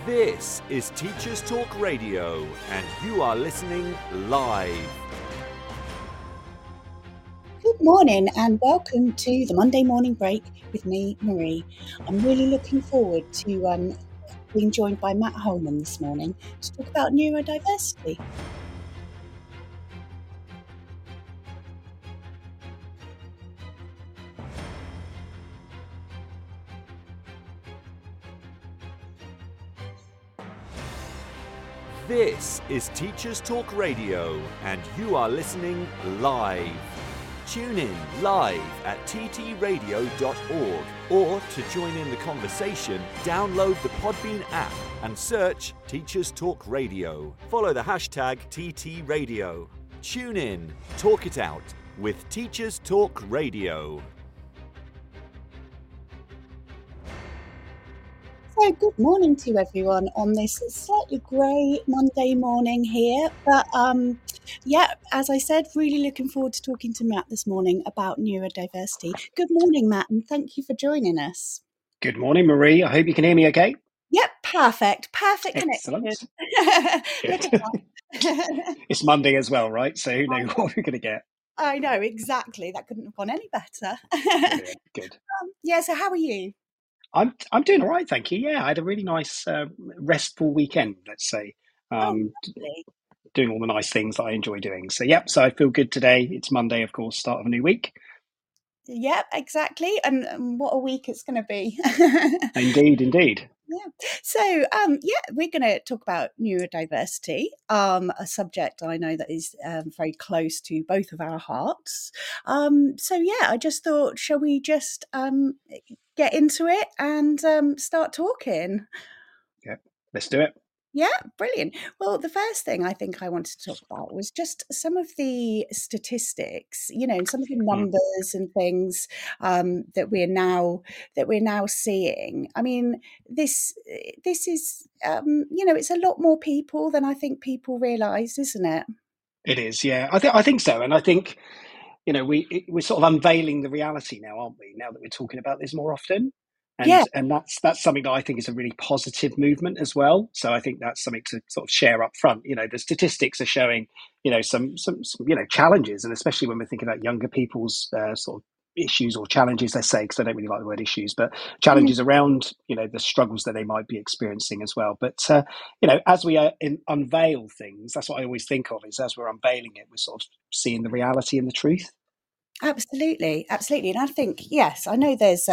This is Teachers Talk Radio, and you are listening live. Good morning and welcome to the Monday Morning Break with me, Marie. I'm really looking forward to being joined by Matt Holman this morning to talk about neurodiversity. This is Teachers Talk Radio, and you are listening live. Tune in live at ttradio.org, or to join in the conversation, download the Podbean app and search Teachers Talk Radio. Follow the hashtag TTRadio. Tune in, talk it out with Teachers Talk Radio. So good morning to everyone on this slightly grey Monday morning here. But as I said, really looking forward to talking to Matt this morning about neurodiversity. Good morning, Matt, and thank you for joining us. Good morning, Marie. I hope you can hear me okay. Yep, perfect Excellent. connection. Look at that. It's Monday as well, right? So who knows what we're going to get. I know, exactly. That couldn't have gone any better. Brilliant. Good. So how are you? I'm doing all right, thank you. Yeah, I had a really nice restful weekend, let's say. Lovely. Doing all the nice things that I enjoy doing. So I feel good today. It's Monday, of course, start of a new week. Yep, exactly. And what a week it's going to be. Indeed. Yeah. So, we're going to talk about neurodiversity, a subject I know that is very close to both of our hearts. I just thought, shall we just get into it and start talking? Yeah, let's do it. Yeah, brilliant. Well, the first thing I think I wanted to talk about was just some of the statistics, and some of the numbers and things that we're now seeing. I mean, this is it's a lot more people than I think people realise, isn't it? It is, yeah. I think so, and I think we're sort of unveiling the reality now, aren't we? Now that we're talking about this more often. And that's something that I think is a really positive movement as well. So I think that's something to sort of share up front. The statistics are showing, some challenges, and especially when we're thinking about younger people's sort of issues or challenges, let's say, because I don't really like the word issues, but challenges around, the struggles that they might be experiencing as well. But, as we unveil things, that's what I always think of, is as we're unveiling it, we're sort of seeing the reality and the truth. Absolutely. And I think, yes, I know there's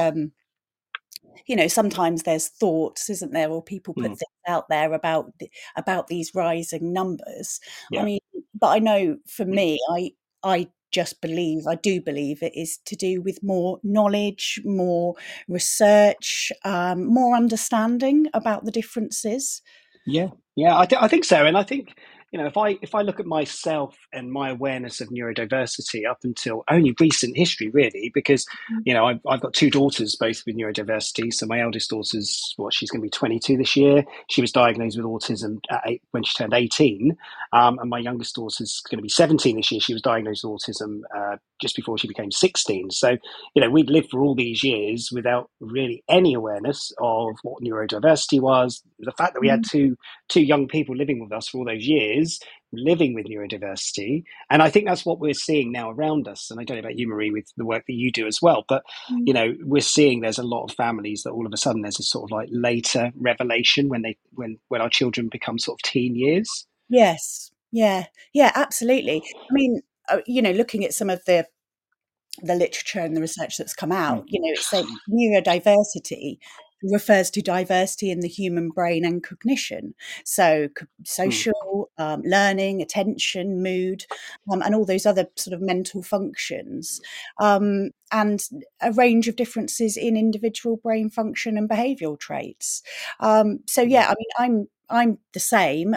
sometimes there's thoughts, isn't there, or people put things out there about these rising numbers. Yeah. I mean, but I know for me, I do believe it is to do with more knowledge, more research, more understanding about the differences. Yeah, I think so, and I think if I look at myself and my awareness of neurodiversity up until only recent history, really, because I've got two daughters, both with neurodiversity. So my eldest daughter's she's going to be 22 this year. She was diagnosed with autism when she turned 18, and my youngest daughter's going to be 17 this year. She was diagnosed with autism just before she became 16. So we'd lived for all these years without really any awareness of what neurodiversity was. The fact that we had two young people living with us for all those years, living with neurodiversity. And I think that's what we're seeing now around us. And I don't know about you, Marie, with the work that you do as well, but we're seeing there's a lot of families that all of a sudden there's a sort of like later revelation when our children become sort of teen years. Yes. Yeah, absolutely. I mean, looking at some of the literature and the research that's come out, it's saying neurodiversity refers to diversity in the human brain and cognition. So social, learning, attention, mood, and all those other sort of mental functions, and a range of differences in individual brain function and behavioural traits. I mean, I'm the same,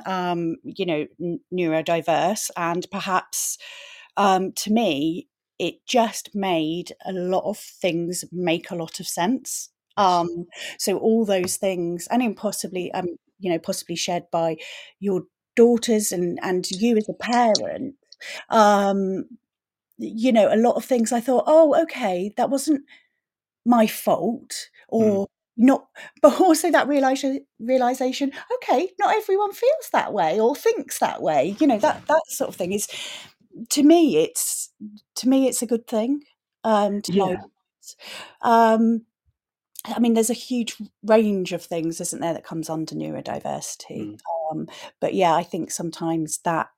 neurodiverse, and perhaps to me, it just made a lot of things make a lot of sense. So all those things, and then possibly shared by your daughters and you as a parent, a lot of things I thought, oh, okay, that wasn't my fault, or not, but also that realization, okay, not everyone feels that way or thinks that way, that sort of thing is, to me it's a good thing, to know. Yeah. I mean, there's a huge range of things, isn't there, that comes under neurodiversity. But yeah, I think sometimes that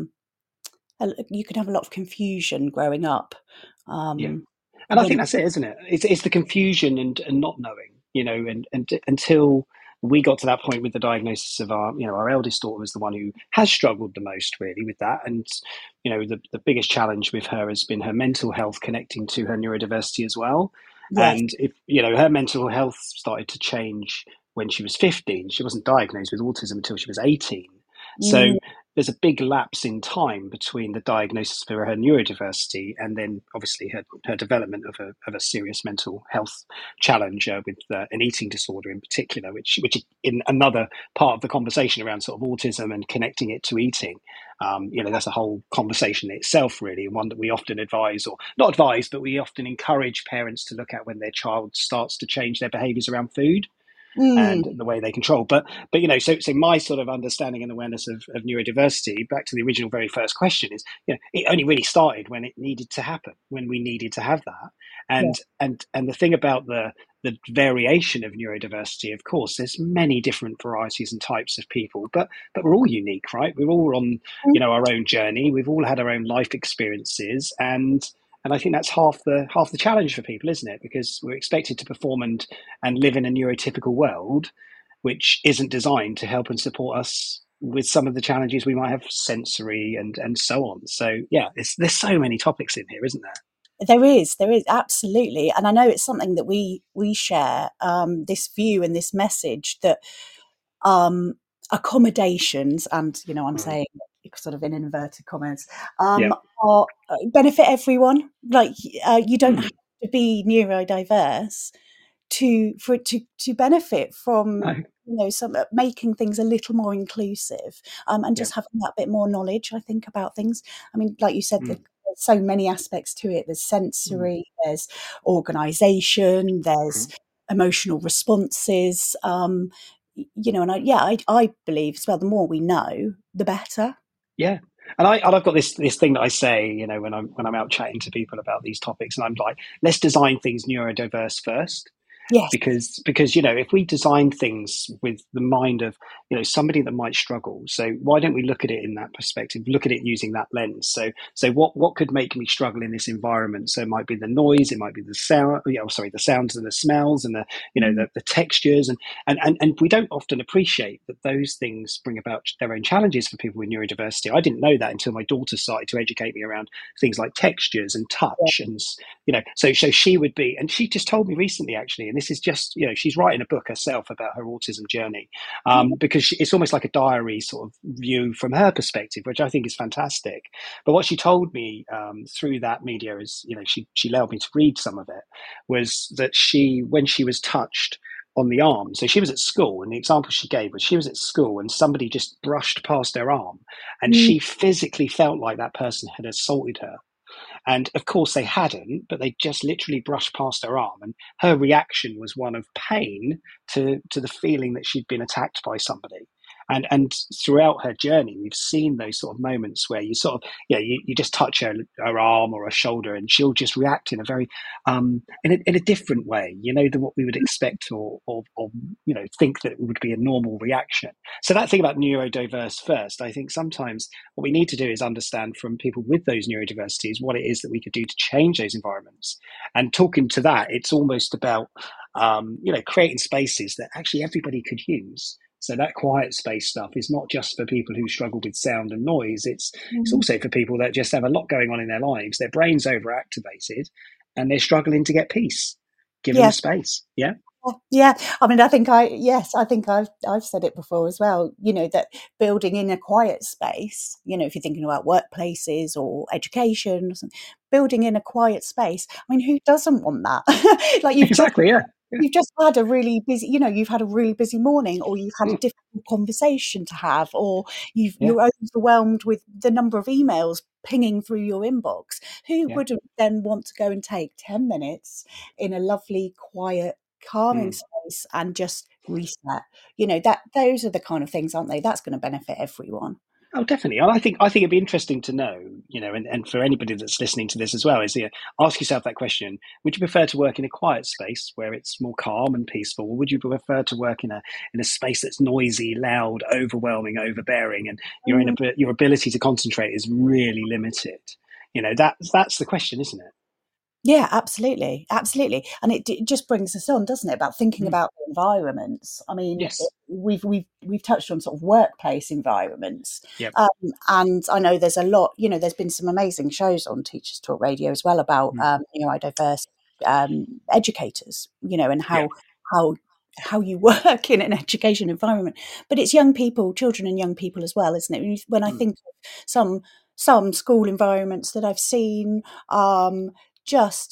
you can have a lot of confusion growing up. Yeah. And I think When that's it, isn't it? It's the confusion and not knowing, and until we got to that point with the diagnosis of our eldest daughter was the one who has struggled the most really with that. And, the biggest challenge with her has been her mental health connecting to her neurodiversity as well. yes, And if, her mental health started to change when she was 15, she wasn't diagnosed with autism until she was 18. So mm, there's a big lapse in time between the diagnosis for her neurodiversity and then obviously her development of a serious mental health challenge with an eating disorder in particular, which in another part of the conversation around sort of autism and connecting it to eating. That's a whole conversation in itself, really, and one that we often advise, or not advise, but we often encourage parents to look at when their child starts to change their behaviours around food mm, and the way they control. But so my sort of understanding and awareness of neurodiversity, back to the original very first question, is it only really started when it needed to happen, when we needed to have that. yeah, And the thing about the variation of neurodiversity, of course, there's many different varieties and types of people, but we're all unique, right? We're all on mm, our own journey. We've all had our own life experiences, and I think that's half the challenge for people, isn't it? Because we're expected to perform and live in a neurotypical world, which isn't designed to help and support us with some of the challenges we might have sensory and so on. So yeah, there's so many topics in here, isn't there? there is absolutely, and I know it's something that we share, this view and this message that um, accommodations, and I'm Mm. saying sort of in inverted commas, Yeah. are benefit everyone. Like you don't Mm. have to be neurodiverse for it to benefit from, No. some making things a little more inclusive, and Yeah. just having that bit more knowledge, I think, about things. I mean, like you said, Mm. there's so many aspects to it. There's Mm. sensory, there's organisation, there's Mm. emotional responses. And I believe as well, the more we know, the better. Yeah. And I've got this thing that I say, when I'm out chatting to people about these topics, and I'm like, let's design things neurodiverse first. Yes. Because if we design things with the mind of somebody that might struggle, so why don't we look at it in that perspective, look at it using that lens? So what could make me struggle in this environment? So it might be the noise, it might be the sound, the sounds and the smells and the Mm, the textures, and we don't often appreciate that those things bring about their own challenges for people with neurodiversity. I didn't know that until my daughter started to educate me around things like textures and yeah. touch, and so she would be, and she just told me recently actually, and this is just she's writing a book herself about her autism journey, because it's almost like a diary sort of view from her perspective, which I think is fantastic. But what she told me through that media is, she allowed me to read some of it, was that when she was touched on the arm. So she was at school, and the example she gave was she was at school and somebody just brushed past her arm, and Mm, she physically felt like that person had assaulted her. And of course, they hadn't, but they just literally brushed past her arm. And her reaction was one of pain to the feeling that she'd been attacked by somebody. And throughout her journey, we've seen those sort of moments where you sort of, you just touch her arm or her shoulder, and she'll just react in a very, in a different way, than what we would expect or think that it would be a normal reaction. So that thing about neurodiverse first, I think sometimes what we need to do is understand from people with those neurodiversities what it is that we could do to change those environments. And talking to that, it's almost about creating spaces that actually everybody could use. So that quiet space stuff is not just for people who struggle with sound and noise. It's mm, also for people that just have a lot going on in their lives. Their brain's overactivated, and they're struggling to get peace. Give them yeah. space. Yeah. Yeah, I mean, I think I've said it before as well, that building in a quiet space, if you're thinking about workplaces or education or something, building in a quiet space, I mean, who doesn't want that? Like Exactly. Yeah. Yeah. you've just had a really busy, you've had a really busy morning, or you've had a Mm. difficult conversation to have, or Yeah. you're overwhelmed with the number of emails pinging through your inbox. Who Yeah. wouldn't then want to go and take 10 minutes in a lovely, quiet calming space, and just reset. That those are the kind of things, aren't they? That's going to benefit everyone. Oh, definitely. And I think it'd be interesting to know, and for anybody that's listening to this as well, is ask yourself that question: would you prefer to work in a quiet space where it's more calm and peaceful, or would you prefer to work in a space that's noisy, loud, overwhelming, overbearing, and your ability to concentrate is really limited? That's the question, isn't it? Yeah, absolutely, absolutely, and it just brings us on, doesn't it, about thinking about the environments. I mean, Yes. we've touched on sort of workplace environments, Yep. and I know there's a lot. There's been some amazing shows on Teachers Talk Radio as well about neurodiverse educators. And how you work in an education environment, but it's young people, children, and young people as well, isn't it? When I think of some school environments that I've seen. Just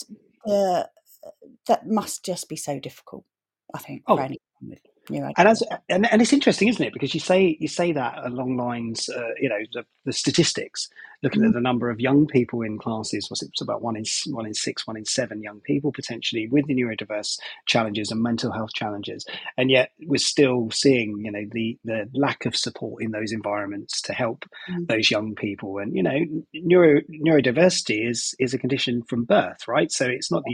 that must just be so difficult, I think, for anyone with neurodiversity. And it's interesting, isn't it? Because you say that along lines, the statistics, looking at the number of young people in classes, it's about one in 6, 1 in 7 young people potentially with the neurodiverse challenges and mental health challenges, and yet we're still seeing, the lack of support in those environments to help those young people. And neurodiversity is a condition from birth, right? So it's not that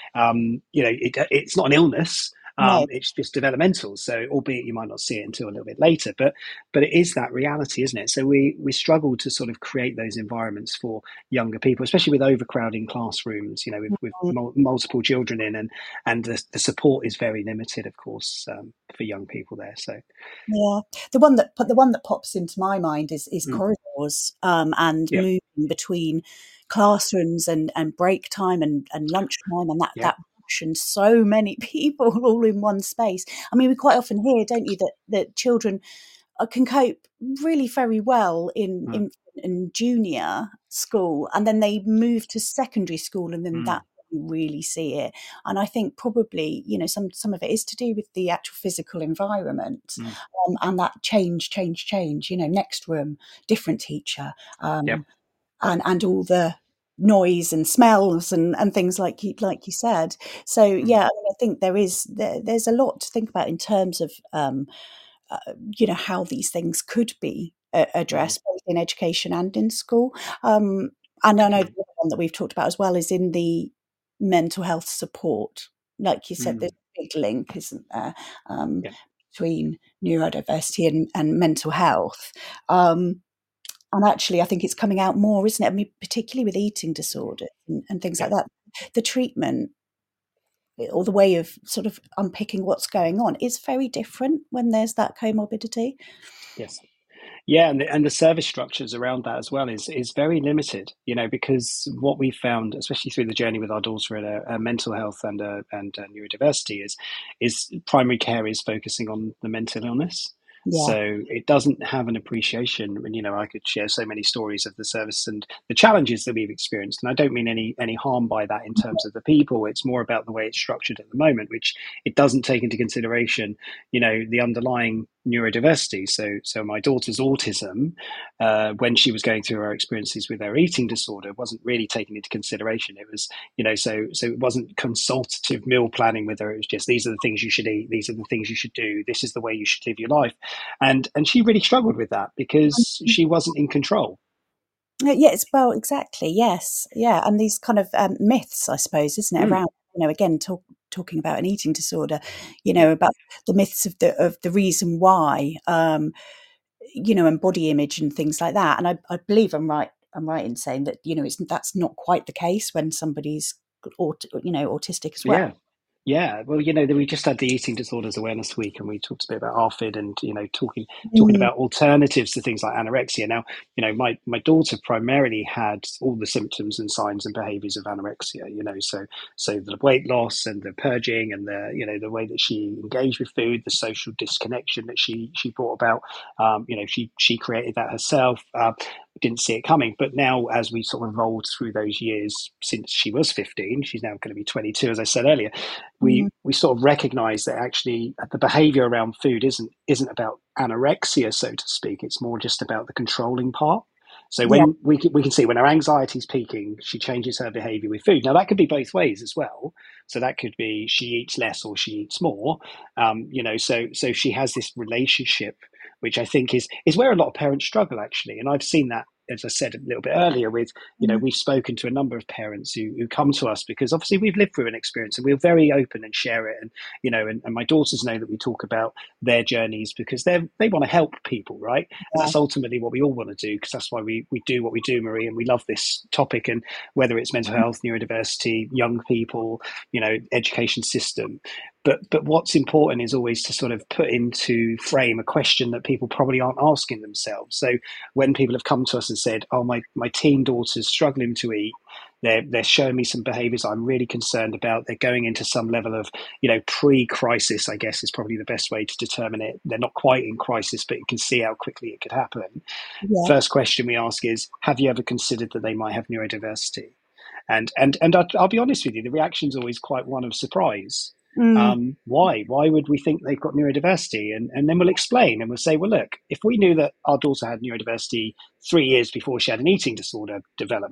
it's not an illness. No. It's just developmental, so albeit you might not see it until a little bit later, but it is that reality, isn't it? So we struggle to sort of create those environments for younger people, especially with overcrowding classrooms, with multiple children in, and the support is very limited, of course, for young people there. So yeah, the one that pops into my mind is corridors, and moving between classrooms and break time and lunchtime, and that and so many people all in one space. I mean, we quite often hear, don't you, that children can cope really very well in junior school, and then they move to secondary school, and then that you really see it. And I think probably some of it is to do with the actual physical environment, and that change. Next room, different teacher, and all the noise and smells and things like you said. So I think there's a lot to think about in terms of how these things could be addressed both in education and in school. And I know the other one that we've talked about as well is in the mental health support. Like you said, there's a big link, isn't there, between neurodiversity and mental health. And actually, I think it's coming out more, isn't it? I mean, particularly with eating disorders and things like that. The treatment or the way of sort of unpicking what's going on is very different when there's that comorbidity. Yes. Yeah, and the service structures around that as well is very limited, because what we found, especially through the journey with our daughter at mental health and neurodiversity, is primary care is focusing on the mental illness. Yeah. So it doesn't have an appreciation. And I could share so many stories of the service and the challenges that we've experienced. And I don't mean any harm by that in terms of the people. It's more about the way it's structured at the moment, which it doesn't take into consideration, the underlying neurodiversity. So my daughter's autism, when she was going through her experiences with her eating disorder, wasn't really taken into consideration. It was, so it wasn't consultative meal planning with her. It was just, these are the things you should eat. These are the things you should do. This is the way you should live your life. And she really struggled with that because she wasn't in control. Yes, well, exactly. Yes. Yeah. And these kind of myths, I suppose, isn't it, around, again, talking about an eating disorder, about the myths of the reason why, and body image and things like that. And I believe I'm right in saying that, that's not quite the case when somebody's autistic as well. Yeah. Yeah, well, we just had the Eating Disorders Awareness Week, and we talked a bit about ARFID and talking about alternatives to things like anorexia. Now, my daughter primarily had all the symptoms and signs and behaviours of anorexia. So the weight loss and the purging and the way that she engaged with food, the social disconnection that she brought about. She created that herself. Didn't see it coming, but now as we sort of rolled through those years since she was 15, she's now going to be 22, as I said earlier. We sort of recognise that actually the behaviour around food isn't about anorexia, so to speak. It's more just about the controlling part. So Yeah. when we can see when her anxiety is peaking, she changes her behaviour with food. Now that could be both ways as well. So that could be she eats less or she eats more. So she has this relationship, which I think is where a lot of parents struggle actually. And I've seen that, as I said a little bit earlier, with we've spoken to a number of parents who come to us because obviously we've lived through an experience and we're very open and share it. And and my daughters know that we talk about their journeys because they want to help people, right? And Yeah. that's ultimately what we all want to do, because that's why we do what we do, Marie, and we love this topic. And whether it's mental health, neurodiversity, young people, education system. But what's important is always to sort of put into frame a question that people probably aren't asking themselves. So when people have come to us and said, "Oh, my teen daughter's struggling to eat. They're showing me some behaviours I'm really concerned about. They're going into some level of, pre-crisis, I guess is probably the best way to determine it. They're not quite in crisis, but you can see how quickly it could happen." Yeah. First question we ask is, have you ever considered that they might have neurodiversity? And I'll be honest with you, the reaction's always quite one of surprise. Why? Why would we think they've got neurodiversity? And then we'll explain and we'll say, well, look, if we knew that our daughter had neurodiversity 3 years before she had an eating disorder develop,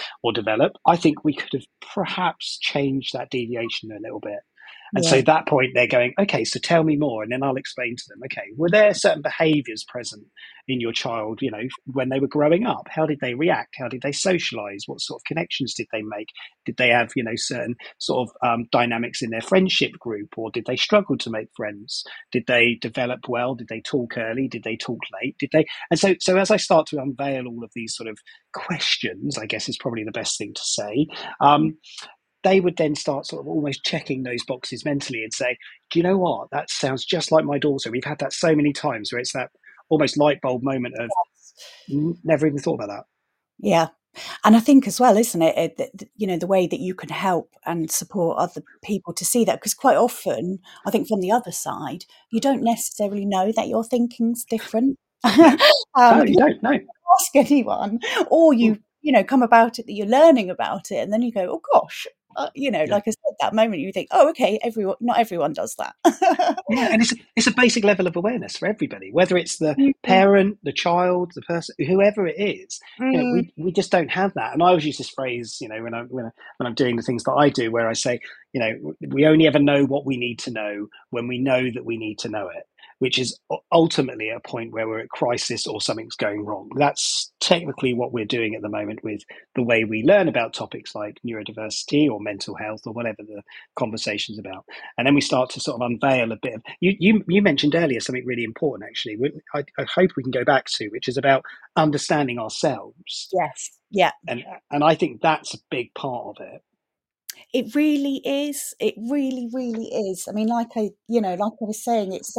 I think we could have perhaps changed that deviation a little bit. And so at that point, they're going, okay, so tell me more. And then I'll explain to them, okay, were there certain behaviors present in your child, when they were growing up? How did they react? How did they socialize? What sort of connections did they make? Did they have, certain sort of dynamics in their friendship group, or did they struggle to make friends? Did they develop well? Did they talk early? Did they talk late? Did they? And so as I start to unveil all of these sort of questions, I guess is probably the best thing to say, they would then start sort of almost checking those boxes mentally and say, do you know what? That sounds just like my daughter. We've had that so many times where it's that almost light bulb moment of never even thought about that. Yeah. And I think as well, isn't it, the way that you can help and support other people to see that, because quite often, I think from the other side, you don't necessarily know that your thinking's different. No, you don't. No. Ask anyone, or you come about it that you're learning about it, and then you go, oh gosh, like I said, that moment you think, oh, okay, not everyone does that. Yeah, and it's a basic level of awareness for everybody, whether it's the parent, the child, the person, whoever it is. We just don't have that. And I always use this phrase, when I'm doing the things that I do, where I say, we only ever know what we need to know when we know that we need to know it, which is ultimately a point where we're at crisis or something's going wrong. That's technically what we're doing at the moment with the way we learn about topics like neurodiversity or mental health or whatever the conversation's about. And then we start to sort of unveil a bit of, you mentioned earlier something really important, actually, I hope we can go back to, which is about understanding ourselves. Yes. Yeah. And I think that's a big part of it. It really is. It really, really is. I mean, like I was saying, it's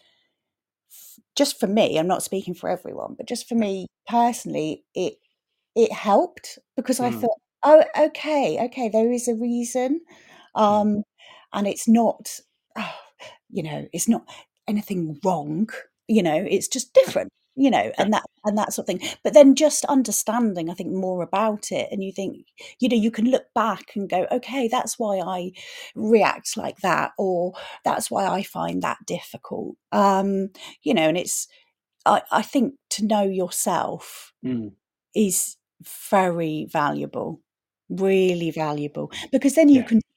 just for me, I'm not speaking for everyone, but just for me personally, it helped because I thought, oh, okay, there is a reason. And it's not, it's not anything wrong, it's just different, and that sort of thing. But then just understanding, I think, more about it, and you think, you can look back and go, okay, that's why I react like that, or that's why I find that difficult. And it's, I think to know yourself is very valuable, really valuable, because then you can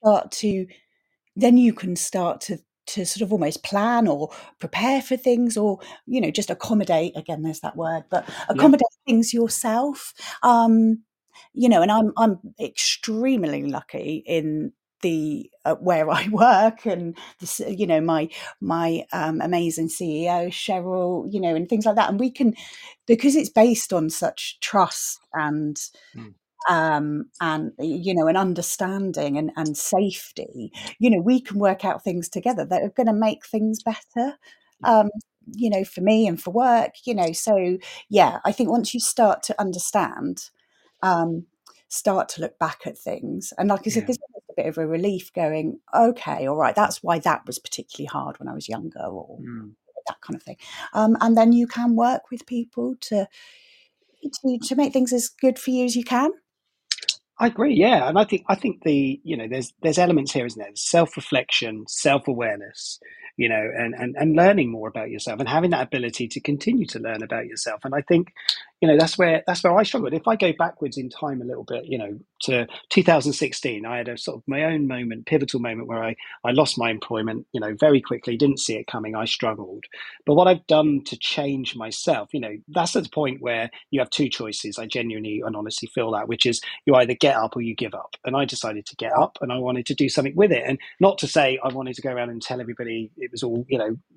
start to sort of almost plan or prepare for things, or just accommodate, again there's that word, but accommodate things yourself. And I'm extremely lucky in the where I work, and this, my amazing CEO Cheryl, and things like that, and we can, because it's based on such trust and and an understanding and safety, we can work out things together that are going to make things better, for me and for work, so I think once you start to understand, start to look back at things, and like I said, there's a bit of a relief going, okay, all right, that's why that was particularly hard when I was younger, or that kind of thing, and then you can work with people to make things as good for you as you can. I agree, yeah, and I think the there's elements here, isn't there? Self-reflection, self-awareness, and learning more about yourself, and having that ability to continue to learn about yourself. And I think, that's where I struggled. If I go backwards in time a little bit, to 2016, I had a sort of my own moment, pivotal moment where I lost my employment, very quickly, didn't see it coming. I struggled. But what I've done to change myself, that's at the point where you have two choices. I genuinely and honestly feel that, which is you either get up or you give up. And I decided to get up, and I wanted to do something with it. And not to say I wanted to go around and tell everybody it was all,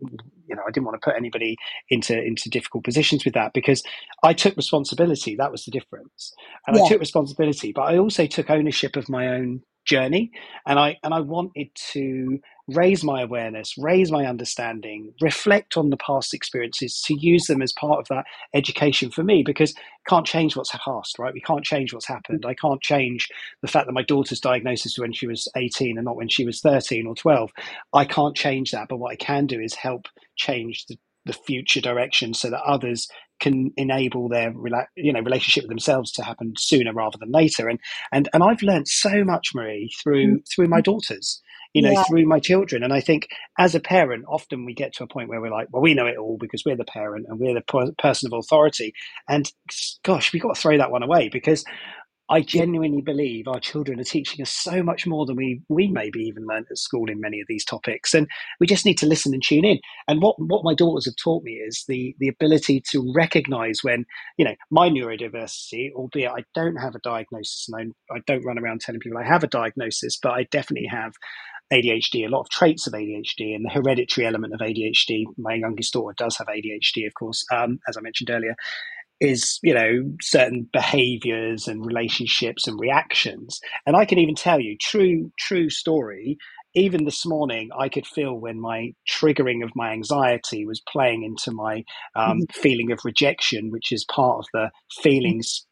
I didn't want to put anybody into difficult positions with that, because I took responsibility. That was the difference. And I Yeah. took responsibility, but I also took ownership of my own journey. And I wanted to raise my awareness, raise my understanding, reflect on the past experiences, to use them as part of that education for me, because can't change what's past, right? We can't change what's happened. I can't change the fact that my daughter's diagnosis when she was 18 and not when she was 13 or 12. I can't change that. But what I can do is help change the future direction so that others can enable their relationship with themselves to happen sooner rather than later. And I've learned so much, Marie, through my daughters, Yeah. through my children. And I think as a parent, often we get to a point where we're like, well, we know it all because we're the parent and we're the person of authority. And gosh, we've got to throw that one away, because I genuinely believe our children are teaching us so much more than we maybe even learned at school in many of these topics. And we just need to listen and tune in. And what my daughters have taught me is the ability to recognize when, my neurodiversity, albeit I don't have a diagnosis, and I don't run around telling people I have a diagnosis, but I definitely have ADHD, a lot of traits of ADHD, and the hereditary element of ADHD. My youngest daughter does have ADHD, of course, as I mentioned earlier, is, certain behaviors and relationships and reactions. And I can even tell you, true story, even this morning, I could feel when my triggering of my anxiety was playing into my feeling of rejection, which is part of the feelings,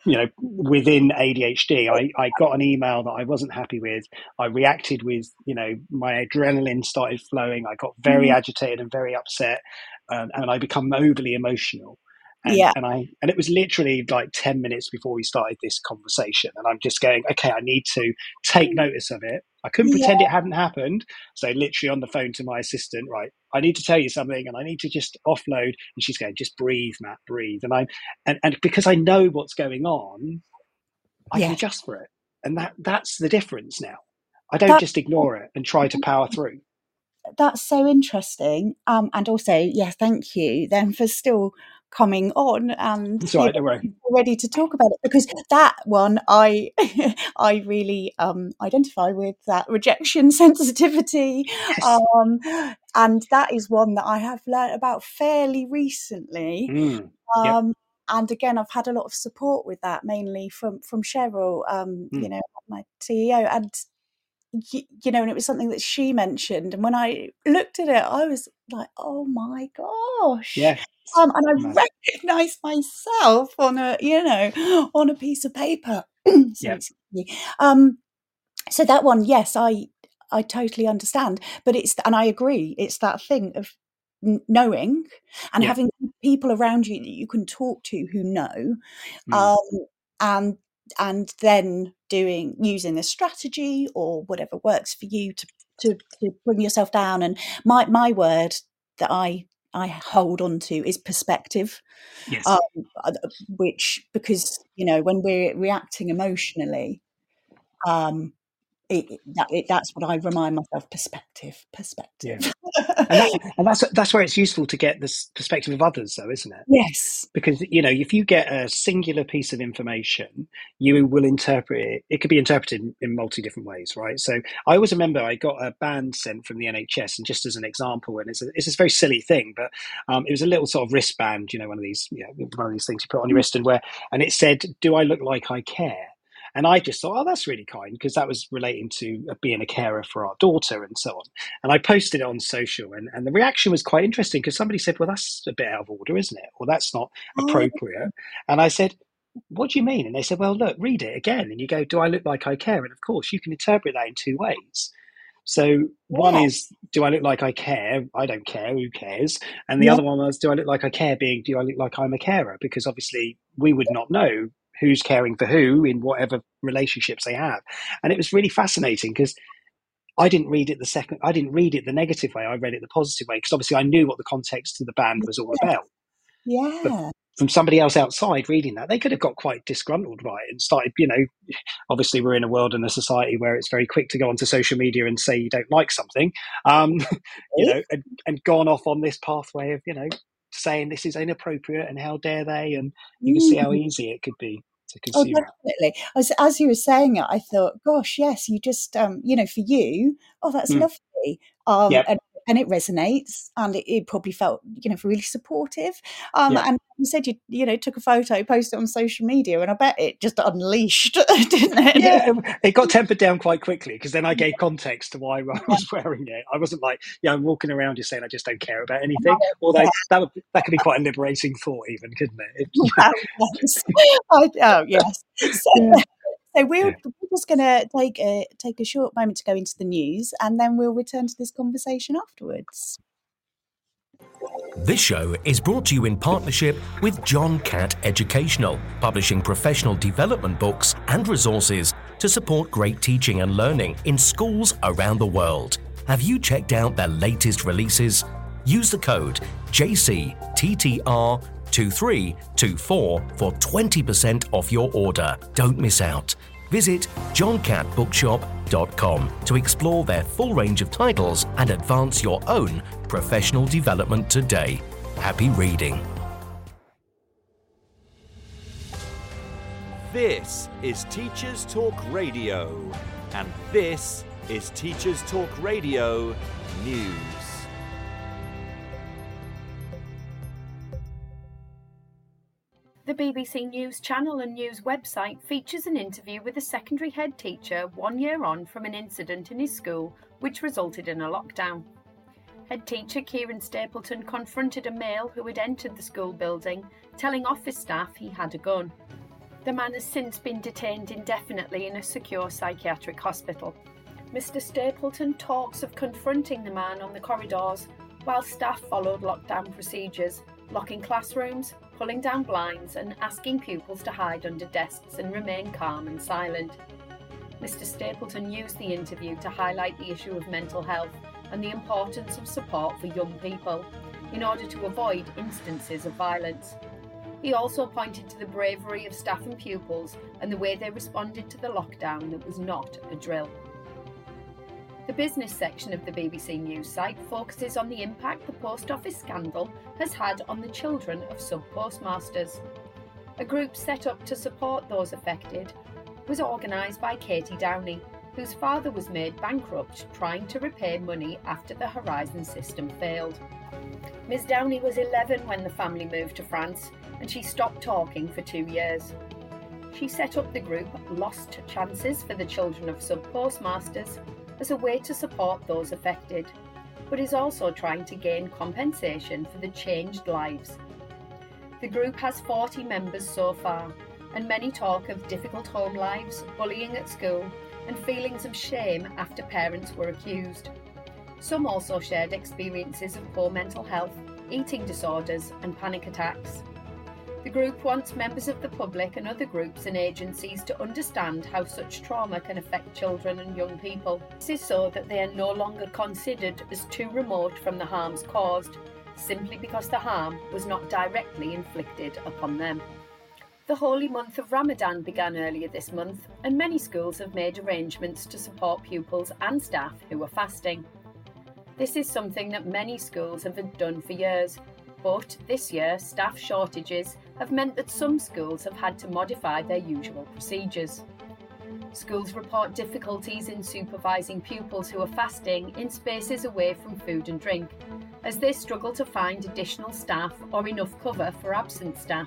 within ADHD. I got an email that I wasn't happy with. I reacted with, my adrenaline started flowing. I got very agitated and very upset, and I become overly emotional. And it was literally like 10 minutes before we started this conversation. And I'm just going, okay, I need to take notice of it. I couldn't pretend it hadn't happened. So literally on the phone to my assistant, right, I need to tell you something and I need to just offload. And she's going, just breathe, Matt, breathe. And because I know what's going on, I can adjust for it. And that's the difference now. I don't just ignore it and try to power through. That's so interesting. And also, thank you then for still coming on and ready to talk about it, because that one I really identify with, that rejection sensitivity. Yes. And that is one that I have learnt about fairly recently. And again, I've had a lot of support with that, mainly from Cheryl, my CEO, and and it was something that she mentioned. And when I looked at it, I was like, oh my gosh. Yeah. And I recognized myself on a piece of paper. So that one, yes, I totally understand. But and I agree, it's that thing of knowing and having people around you that you can talk to who know, and then using a strategy or whatever works for you to bring yourself down. And my word that I hold on to is perspective. Yes. Which, because when we're reacting emotionally, that's what I remind myself: perspective. Yeah. and that's where it's useful to get this perspective of others, though, isn't it? Yes. Because if you get a singular piece of information, you will interpret it. It could be interpreted in multi different ways, right? So I always remember I got a band sent from the NHS, and just as an example, and it's this very silly thing, but it was a little sort of wristband, one of these things you put on your wrist, and it said, "Do I look like I care?" And I just thought, oh, that's really kind, because that was relating to being a carer for our daughter and so on. And I posted it on social, and the reaction was quite interesting, because somebody said, well, that's a bit out of order, isn't it? Or that's not appropriate. And I said, what do you mean? And they said, well, look, read it again. And you go, do I look like I care? And of course, you can interpret that in two ways. So one is, do I look like I care? I don't care. Who cares? And the other one was, do I look like I care? Being, do I look like I'm a carer? Because obviously we would not know who's caring for who in whatever relationships they have. And it was really fascinating, because I didn't read it the negative way. I read it the positive way, because obviously I knew what the context of the band was all about. Yeah. from somebody else outside reading that, they could have got quite disgruntled, right? And started, obviously we're in a world and a society where it's very quick to go onto social media and say you don't like something, and gone off on this pathway of, saying this is inappropriate and how dare they, and you can see how easy it could be to consume that. Definitely. As you were saying it, I thought, gosh, yes, you just, for you, that's lovely. Yep. And it resonates, and it probably felt, really supportive. And you said you took a photo, posted it on social media, and I bet it just unleashed, didn't it? Yeah, it got tempered down quite quickly, because then I gave context to why I was wearing it. I wasn't like, I'm walking around just saying I just don't care about anything. Although that could be quite a liberating thought, even, couldn't it? Yes. So we're just going to take a short moment to go into the news, and then we'll return to this conversation afterwards. This show is brought to you in partnership with John Catt Educational, publishing professional development books and resources to support great teaching and learning in schools around the world. Have you checked out their latest releases? Use the code JCTTR2324 for 20% off your order. Don't miss out. Visit johncattbookshop.com to explore their full range of titles and advance your own professional development today. Happy reading. This is Teachers Talk Radio, and this is Teachers Talk Radio News. The BBC News channel and news website features an interview with a secondary head teacher 1 year on from an incident in his school which resulted in a lockdown. Head teacher Kieran Stapleton confronted a male who had entered the school building, telling office staff he had a gun. The man has since been detained indefinitely in a secure psychiatric hospital. Mr. Stapleton talks of confronting the man on the corridors while staff followed lockdown procedures, locking classrooms, pulling down blinds and asking pupils to hide under desks and remain calm and silent. Mr. Stapleton used the interview to highlight the issue of mental health and the importance of support for young people in order to avoid instances of violence. He also pointed to the bravery of staff and pupils and the way they responded to the lockdown that was not a drill. The business section of the BBC News site focuses on the impact the post office scandal has had on the children of sub-postmasters. A group set up to support those affected was organised by Katie Downey, whose father was made bankrupt trying to repay money after the Horizon system failed. Ms Downey was 11 when the family moved to France, and she stopped talking for 2 years. She set up the group Lost Chances for the Children of Sub-Postmasters as a way to support those affected, but is also trying to gain compensation for the changed lives. The group has 40 members so far, and many talk of difficult home lives, bullying at school, and feelings of shame after parents were accused. Some also shared experiences of poor mental health, eating disorders, and panic attacks. The group wants members of the public and other groups and agencies to understand how such trauma can affect children and young people. This is so that they are no longer considered as too remote from the harms caused, simply because the harm was not directly inflicted upon them. The holy month of Ramadan began earlier this month, and many schools have made arrangements to support pupils and staff who are fasting. This is something that many schools have done for years, but this year staff shortages have meant that some schools have had to modify their usual procedures. Schools report difficulties in supervising pupils who are fasting in spaces away from food and drink, as they struggle to find additional staff or enough cover for absent staff.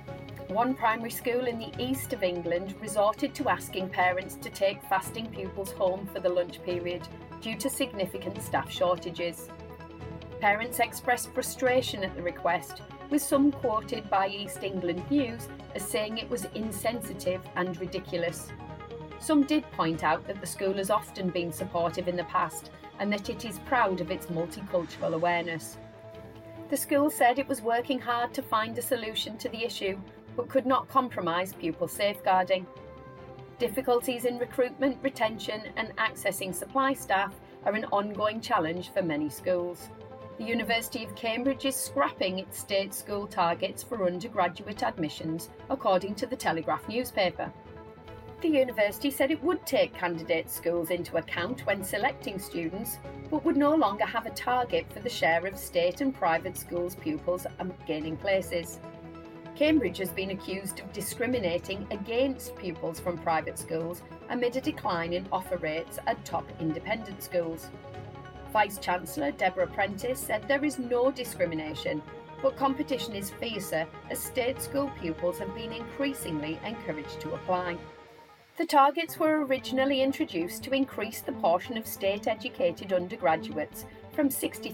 One primary school in the east of England resorted to asking parents to take fasting pupils home for the lunch period due to significant staff shortages. Parents expressed frustration at the request, with some quoted by East England News as saying it was insensitive and ridiculous. Some did point out that the school has often been supportive in the past and that it is proud of its multicultural awareness. The school said it was working hard to find a solution to the issue, but could not compromise pupil safeguarding. Difficulties in recruitment, retention and accessing supply staff are an ongoing challenge for many schools. The University of Cambridge is scrapping its state school targets for undergraduate admissions, according to the Telegraph newspaper. The university said it would take candidate schools into account when selecting students, but would no longer have a target for the share of state and private schools pupils gaining places. Cambridge has been accused of discriminating against pupils from private schools amid a decline in offer rates at top independent schools. Vice-Chancellor Deborah Prentice said there is no discrimination, but competition is fiercer as state school pupils have been increasingly encouraged to apply. The targets were originally introduced to increase the portion of state-educated undergraduates from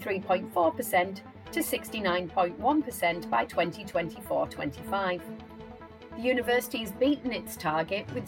63.4% to 69.1% by 2024-25. The university has beaten its target with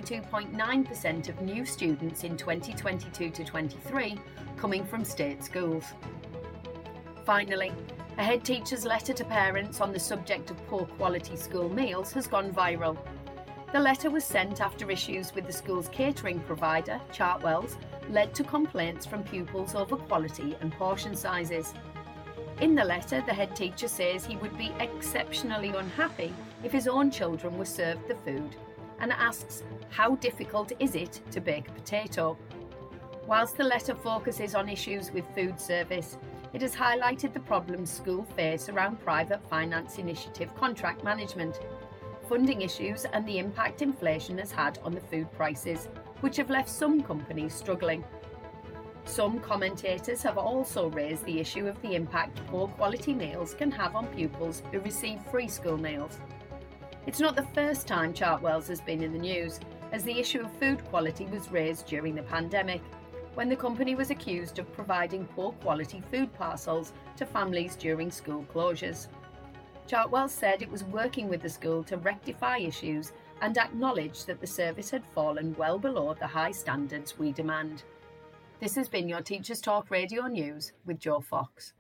72.9% of new students in 2022-23 coming from state schools. Finally, a head teacher's letter to parents on the subject of poor quality school meals has gone viral. The letter was sent after issues with the school's catering provider, Chartwells, led to complaints from pupils over quality and portion sizes. In the letter, the head teacher says he would be exceptionally unhappy if his own children were served the food, and asks, how difficult is it to bake a potato? Whilst the letter focuses on issues with food service, it has highlighted the problems schools face around private finance initiative contract management, funding issues and the impact inflation has had on the food prices, which have left some companies struggling. Some commentators have also raised the issue of the impact poor quality meals can have on pupils who receive free school meals. It's not the first time Chartwells has been in the news, as the issue of food quality was raised during the pandemic, when the company was accused of providing poor quality food parcels to families during school closures. Chartwells said it was working with the school to rectify issues and acknowledged that the service had fallen well below the high standards we demand. This has been your Teachers Talk Radio News with Joe Fox.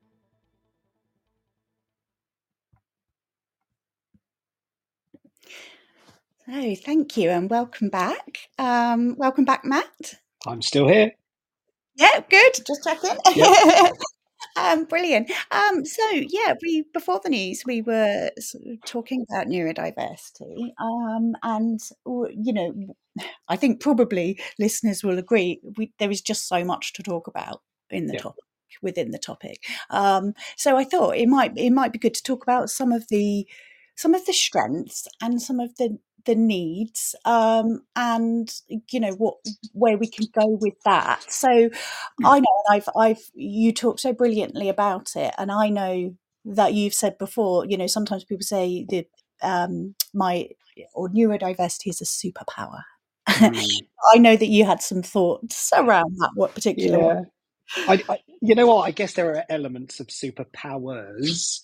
So thank you and welcome back. Welcome back, Matt. I'm still here. Yeah, good. Just checking. Yep. Brilliant. Before the news, we were sort of talking about neurodiversity, and I think probably listeners will agree there is just so much to talk about in the topic, within the topic. So I thought it might be good to talk about some of the strengths and some of the needs, and where we can go with that. So I know you talked so brilliantly about it, and I know that you've said before, sometimes people say that neurodiversity is a superpower. I know that you had some thoughts around that. What particular one? You know what? I guess there are elements of superpowers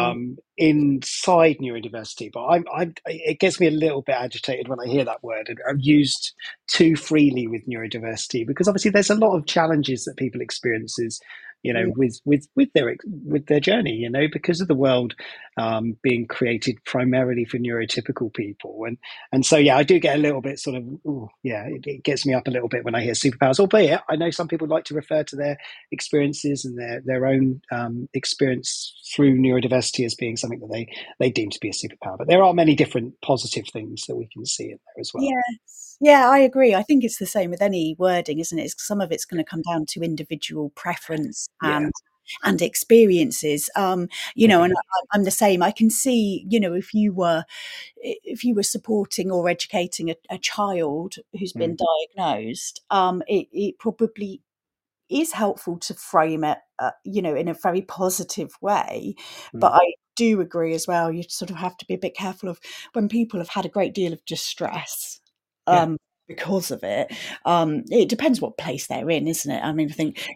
inside neurodiversity, but it gets me a little bit agitated when I hear that word. I'm used too freely with neurodiversity because obviously there's a lot of challenges that people experiences, with their journey, because of the world being created primarily for neurotypical people, and so I do get a little bit sort of it gets me up a little bit when I hear superpowers. Albeit I know some people like to refer to their experiences and their own experience through neurodiversity as being something that they deem to be a superpower. But there are many different positive things that we can see in there as well. Yes. Yeah, I agree. I think it's the same with any wording, isn't it? Some of it's going to come down to individual preference and experiences. And I'm the same. I can see, if you were supporting or educating a child who's been diagnosed, it probably is helpful to frame it, in a very positive way. But I do agree as well. You sort of have to be a bit careful of when people have had a great deal of distress because of it. It depends what place they're in, isn't it? I mean, I think,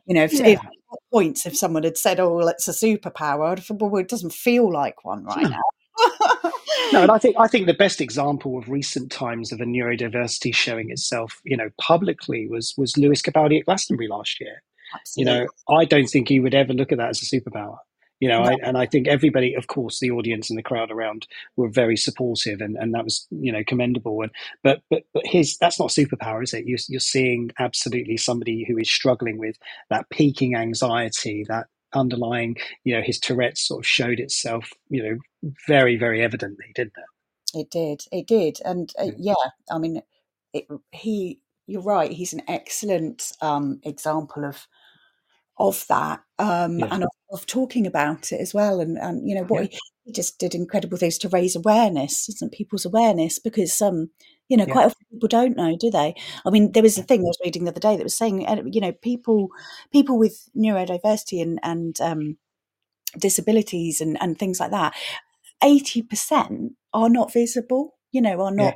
if someone had said, "Oh, well, it's a superpower," I'd have thought, well, it doesn't feel like one right now. No, and I think the best example of recent times of a neurodiversity showing itself, publicly was Lewis Capaldi at Glastonbury last year. Absolutely. I don't think he would ever look at that as a superpower. And I think everybody, of course, the audience and the crowd around were very supportive, and that was, commendable. But that's not superpower, is it? You're seeing absolutely somebody who is struggling with that peaking anxiety, that underlying, his Tourette's sort of showed itself, very, very evidently, didn't it? It did. And I mean, you're right. He's an excellent example of that, and of talking about it as well. And what he just did incredible things to raise awareness, isn't people's awareness, because quite often people don't know, do they? I mean, there was a thing I was reading the other day that was saying, people with neurodiversity and disabilities and things like that, 80% are not visible, are not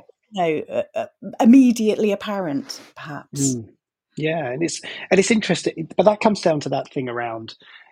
immediately apparent, perhaps. Yeah, and it's interesting, but that comes down to that thing around,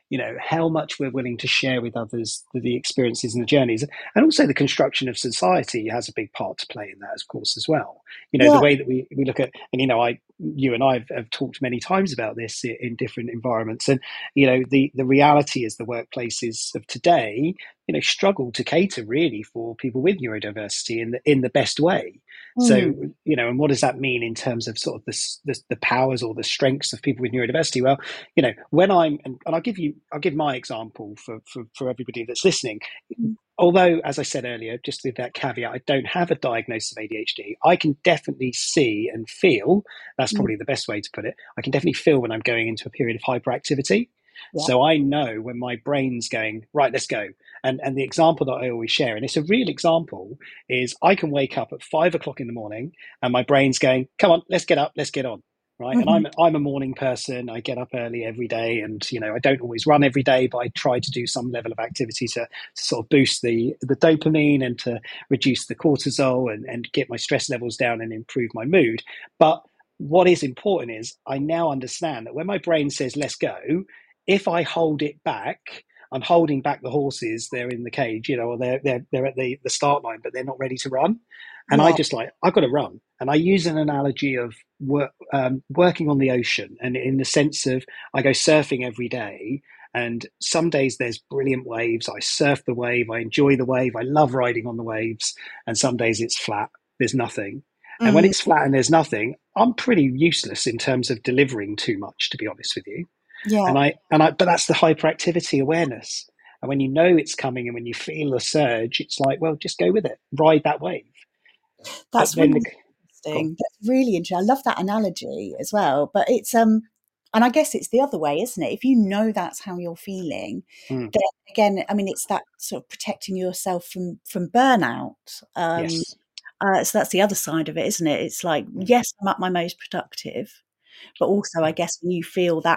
how much we're willing to share with others the experiences and the journeys, and also the construction of society has a big part to play in that, of course, as well. The way that we look at, and you and I have talked many times about this in different environments, and the reality is the workplaces of today, struggle to cater really for people with neurodiversity in the best way. So, and what does that mean in terms of sort of the powers or the strengths of people with neurodiversity? Well, when and I'll give my example for everybody that's listening. Although, as I said earlier, just with that caveat, I don't have a diagnosis of ADHD, I can definitely see and feel, that's probably the best way to put it, I can definitely feel when I'm going into a period of hyperactivity. Yeah. So I know when my brain's going, right, let's go. And the example that I always share, and it's a real example, is I can wake up at 5 o'clock in the morning and my brain's going, come on, let's get up, let's get on. Right. And I'm a morning person. I get up early every day, and I don't always run every day, but I try to do some level of activity to sort of boost the dopamine and to reduce the cortisol and get my stress levels down and improve my mood. But what is important is I now understand that when my brain says let's go, if I hold it back, I'm holding back the horses. They're in the cage, or they're at the start line, but they're not ready to run. And I just I've got to run. And I use an analogy of working on the ocean, and in the sense of I go surfing every day. And some days there's brilliant waves. I surf the wave. I enjoy the wave. I love riding on the waves. And some days it's flat. There's nothing. And when it's flat and there's nothing, I'm pretty useless in terms of delivering too much, to be honest with you. Yeah. But that's the hyperactivity awareness. And when you know it's coming and when you feel the surge, it's like, well, just go with it. Ride that wave. That's really interesting. That's really interesting. I love that analogy as well. But it's and I guess it's the other way, isn't it? If you know that's how you're feeling, then again, I mean, it's that sort of protecting yourself from burnout. Yes. So that's the other side of it, isn't it? It's like, yes, I'm at my most productive, but also, I guess, when you feel that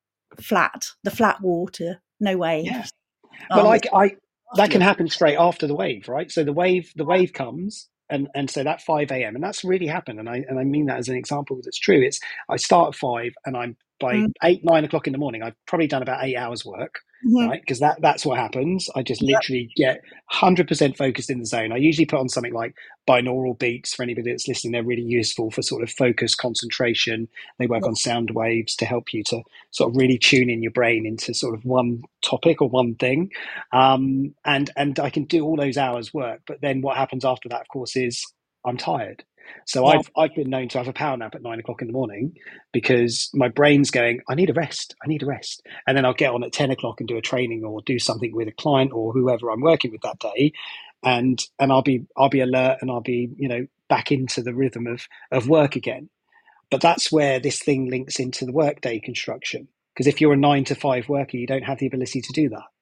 the flat water, no waves. Yeah. Well, that can happen straight after the wave, right? So the wave comes, and so that 5 a.m. and that's really happened, and I mean that as an example because it's true. It's I start at 5, and I'm by 8-9 o'clock in the morning. I've probably done about 8 hours work. Right, because that's what happens. I just literally get 100% focused in the zone. I usually put on something like binaural beats for anybody that's listening. They're really useful for sort of focus, concentration. They work on sound waves to help you to sort of really tune in your brain into sort of one topic or one thing. And I can do all those hours work. But then what happens after that, of course, is I'm tired. So I've been known to have a power nap at 9 o'clock in the morning because my brain's going, I need a rest. And then I'll get on at 10 o'clock and do a training or do something with a client or whoever I'm working with that day. And I'll be alert and I'll be, back into the rhythm of work again. But that's where this thing links into the workday construction. Because if you're a 9 to 5 worker, you don't have the ability to do that.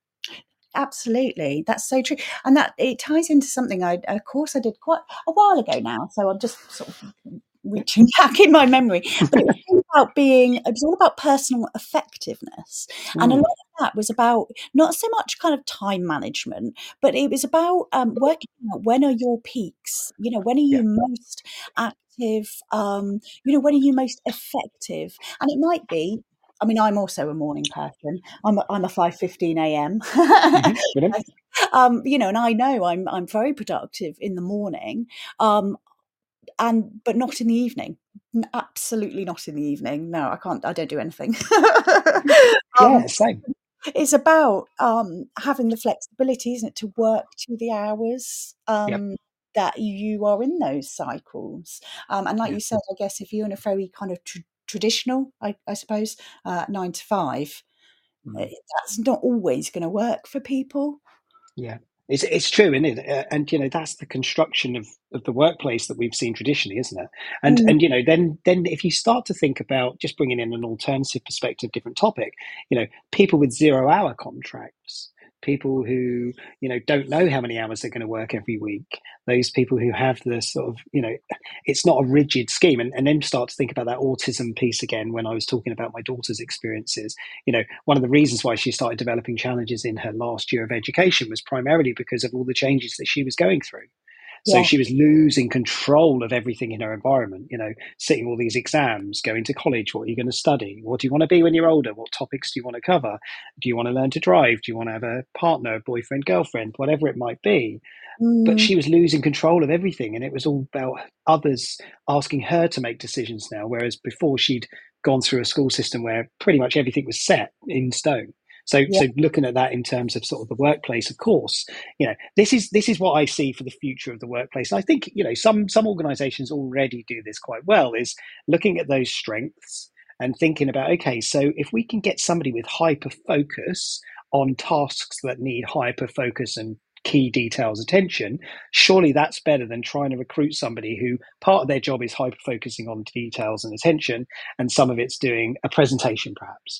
Absolutely, that's so true, and that it ties into something a course I did quite a while ago now. So I'm just sort of reaching back in my memory, but it was all about personal effectiveness, and a lot of that was about not so much kind of time management, but it was about working out when are your peaks. When are you most active? When are you most effective? And it might be. I mean, I'm also a morning person. I'm a 5:15 a.m. And I know I'm very productive in the morning, but not in the evening. Absolutely not in the evening. No, I can't. I don't do anything. Same. It's about having the flexibility, isn't it, to work to the hours that you are in those cycles. And like you said, I guess if you're in a very kind of traditional, I suppose, 9 to 5, that's not always going to work for people. Yeah, it's true, isn't it? And that's the construction of the workplace that we've seen traditionally, isn't it? And then if you start to think about just bringing in an alternative perspective, different topic, people with 0-hour contracts, people who don't know how many hours they're going to work every week, those people who have the sort of it's not a rigid scheme, and then start to think about that autism piece again. When I was talking about my daughter's experiences, one of the reasons why she started developing challenges in her last year of education was primarily because of all the changes that she was going through. So she was losing control of everything in her environment, sitting all these exams, going to college. What are you going to study? What do you want to be when you're older? What topics do you want to cover? Do you want to learn to drive? Do you want to have a partner, boyfriend, girlfriend, whatever it might be? But she was losing control of everything. And it was all about others asking her to make decisions now. Whereas before she'd gone through a school system where pretty much everything was set in stone. So looking at that in terms of sort of the workplace, of course, this is what I see for the future of the workplace. And I think, some organizations already do this quite well, is looking at those strengths and thinking about, okay, so if we can get somebody with hyper focus on tasks that need hyper focus and key details attention, surely that's better than trying to recruit somebody who part of their job is hyper focusing on details and attention, and some of it's doing a presentation perhaps.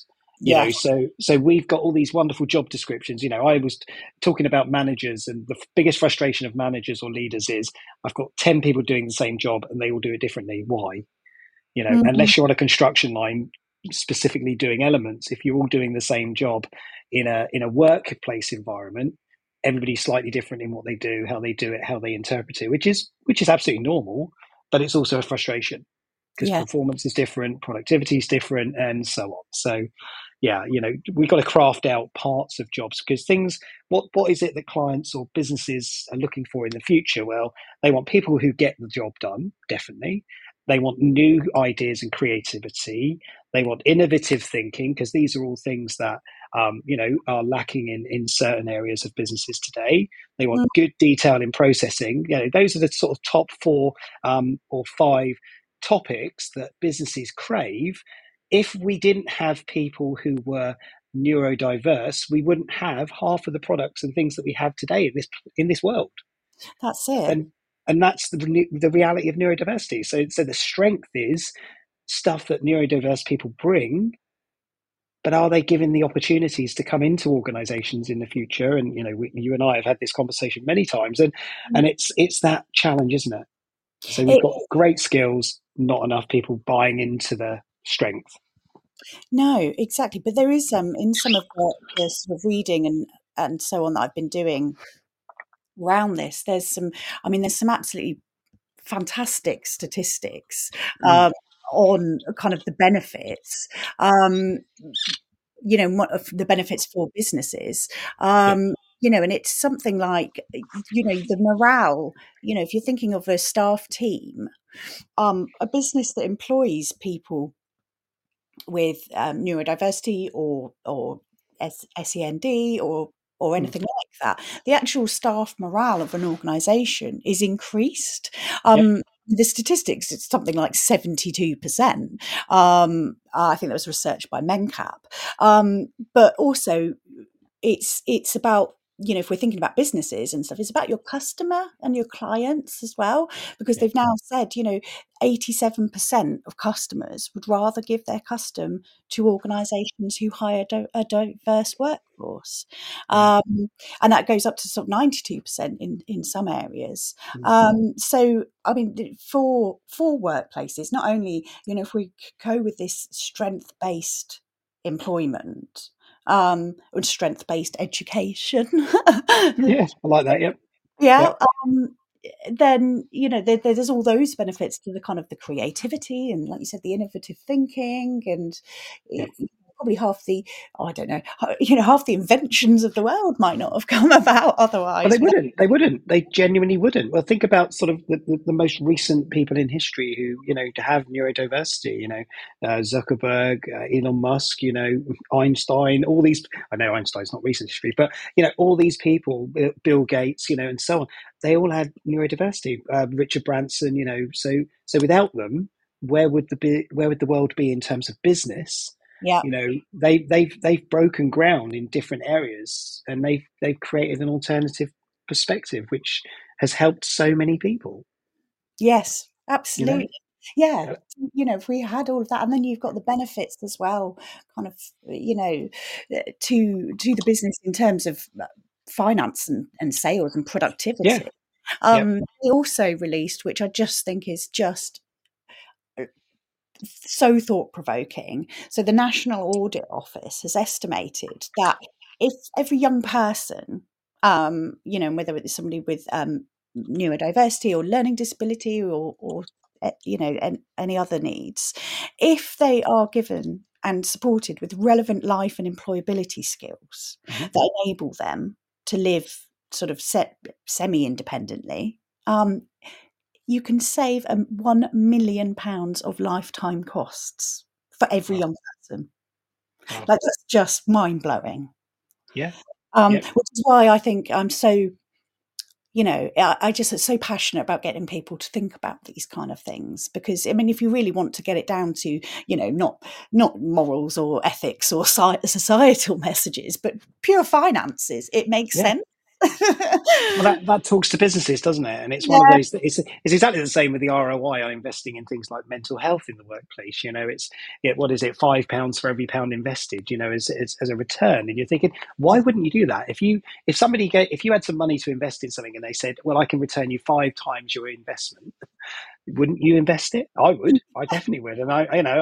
So we've got all these wonderful job descriptions. I was talking about managers, and the biggest frustration of managers or leaders is I've got 10 people doing the same job and they all do it differently. Why? Unless you're on a construction line specifically doing elements, if you're all doing the same job in a workplace environment, everybody's slightly different in what they do, how they do it, how they interpret it, which is absolutely normal, but it's also a frustration because performance is different, productivity is different, and so on. So we've got to craft out parts of jobs, because what is it that clients or businesses are looking for in the future? Well, they want people who get the job done, definitely. They want new ideas and creativity. They want innovative thinking, because these are all things that are lacking in certain areas of businesses today. They want good detail in processing. Those are the sort of top 4 or 5 topics that businesses crave. If we didn't have people who were neurodiverse, we wouldn't have half of the products and things that we have today in this world. That's it. And that's the reality of neurodiversity. So the strength is stuff that neurodiverse people bring, but are they given the opportunities to come into organizations in the future? And you and I have had this conversation many times, and it's that challenge, isn't it? So we've got great skills, not enough people buying into the strength. No, exactly. But there is in some of the sort of reading and so on that I've been doing around this, there's some absolutely fantastic statistics on kind of the benefits, the benefits for businesses. And it's something like, the morale, if you're thinking of a staff team, a business that employs people with neurodiversity or SEND or anything like that, the actual staff morale of an organisation is increased. The statistics, it's something like 72%. I think that was research by Mencap. But also, it's about, if we're thinking about businesses and stuff, it's about your customer and your clients as well, because they've now said, 87% of customers would rather give their custom to organisations who hire a diverse workforce. And that goes up to sort of 92% in some areas. So, for workplaces, not only, if we go with this strength-based employment, and strength-based education. I like that. Then there's all those benefits to the kind of the creativity and, like you said, the innovative thinking, and probably half the half the inventions of the world might not have come about otherwise. Well, they genuinely wouldn't. Well, think about sort of the most recent people in history who to have neurodiversity, Zuckerberg, Elon Musk, Einstein, all these. I know Einstein's not recent history, but all these people, Bill Gates, and so on, they all had neurodiversity. Richard Branson, so without them, where would the world be in terms of business? Yeah. You know, they've broken ground in different areas, and they've created an alternative perspective, which has helped so many people. Yes, You know, absolutely. Yeah. If we had all of that, and then you've got the benefits as well, kind of, to the business in terms of finance and sales and yeah, productivity. yeah, They also released, which I just think is just so thought-provoking. So the National Audit Office has estimated that if every young person, whether it's somebody with neurodiversity or learning disability or any other needs, if they are given and supported with relevant life and employability skills that enable them to live sort of semi-independently, you can save £1 million of lifetime costs for every wow, young person. wow, Like, that's just mind-blowing. yeah, yeah, Which is why I think I'm so, I just am so passionate about getting people to think about these kind of things, because I mean, if you really want to get it down to, not morals or ethics or societal messages, but pure finances, it makes yeah. sense. Well, that talks to businesses, doesn't it? And it's one of Yeah, those. It's exactly the same with the ROI on investing in things like mental health in the workplace. You know, what is it, £5 for every pound invested? You know, as a return. And you're thinking, why wouldn't you do that? If you had some money to invest in something, and they said, well, I can return you 5 times your investment, wouldn't you invest it? I would. I definitely would. And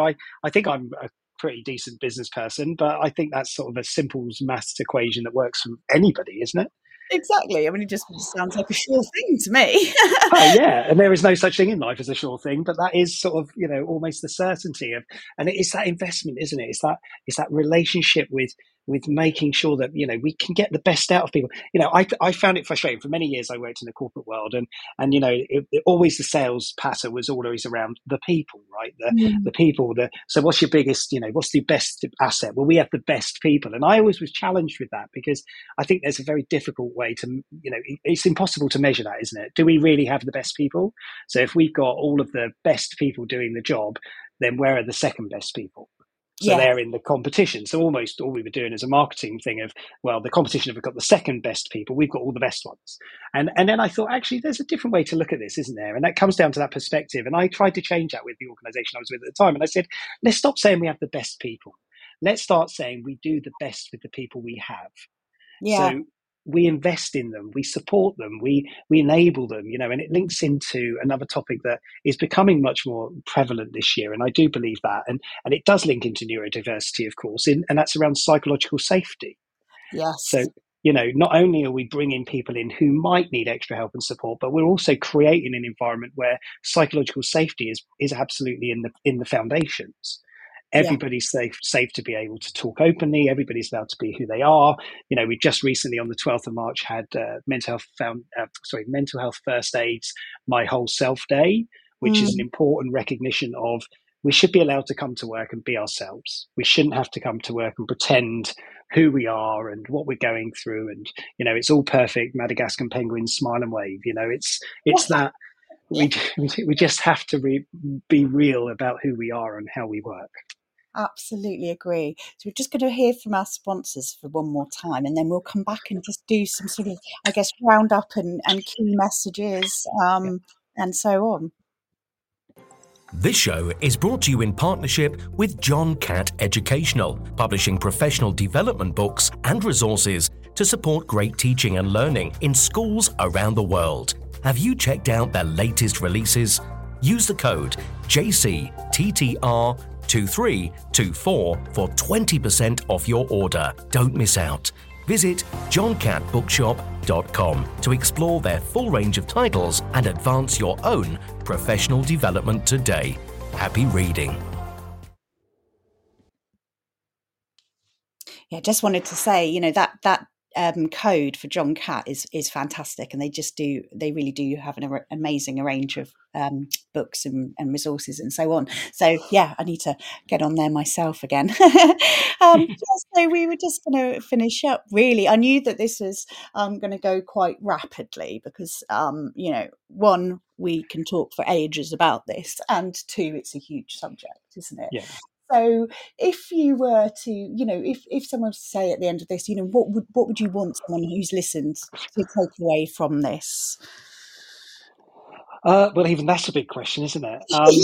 I think I'm a pretty decent business person, but I think that's sort of a simple maths equation that works for anybody, isn't it? exactly. I mean, it just sounds like a sure thing to me. Yeah, and there is no such thing in life as a sure thing, but that is sort of, almost the certainty of, and it's that investment, isn't it? It's that relationship with making sure that we can get the best out of people. I found it frustrating. For many years I worked in the corporate world, and always the sales patter was always around the people, right? The people. So what's your biggest? What's the best asset? Well, we have the best people, and I always was challenged with that, because I think there's a very difficult way to, it's impossible to measure that, isn't it? Do we really have the best people? So if we've got all of the best people doing the job, then where are the second best people? So Yeah. they're in the competition. So almost all we were doing is a marketing thing of, well, the competition have got the second best people, we've got all the best ones. And then I thought, actually, there's a different way to look at this, isn't there? And that comes down to that perspective. And I tried to change that with the organisation I was with at the time. And I said, let's stop saying we have the best people. Let's start saying we do the best with the people we have. Yeah. So we invest in them, we support them, we enable them, and it links into another topic that is becoming much more prevalent this year. And I do believe that. And it does link into neurodiversity, of course, and that's around psychological safety. Yes. So, not only are we bringing people in who might need extra help and support, but we're also creating an environment where psychological safety is absolutely in the foundations. Everybody's safe to be able to talk openly. Everybody's allowed to be who they are. We just recently on the 12th of March had mental health first aids, My Whole Self Day, which is an important recognition of, we should be allowed to come to work and be ourselves. We shouldn't have to come to work and pretend who we are and what we're going through. And, it's all perfect. Madagascar penguins, smile and wave. It's that we just have to be real about who we are and how we work. Absolutely agree. So we're just going to hear from our sponsors for one more time, and then we'll come back and just do some sort of, I guess, round up and key messages and so on. This show is brought to you in partnership with John Catt Educational, publishing professional development books and resources to support great teaching and learning in schools around the world. Have you checked out their latest releases? Use the code JCTTR2324 for 20% off your order. Don't miss out. Visit johncattbookshop.com to explore their full range of titles and advance your own professional development today. Happy reading. Yeah, just wanted to say, that code for John Catt is fantastic, and they really do have an amazing range of books and resources and so on. So yeah, I need to get on there myself again. So we were just going to finish up. Really, I knew that this was going to go quite rapidly because one, we can talk for ages about this, and two, it's a huge subject, isn't it? Yeah. So if you were to, if someone was to say at the end of this, what would you want someone who's listened to take away from this? Well, even that's a big question, isn't it?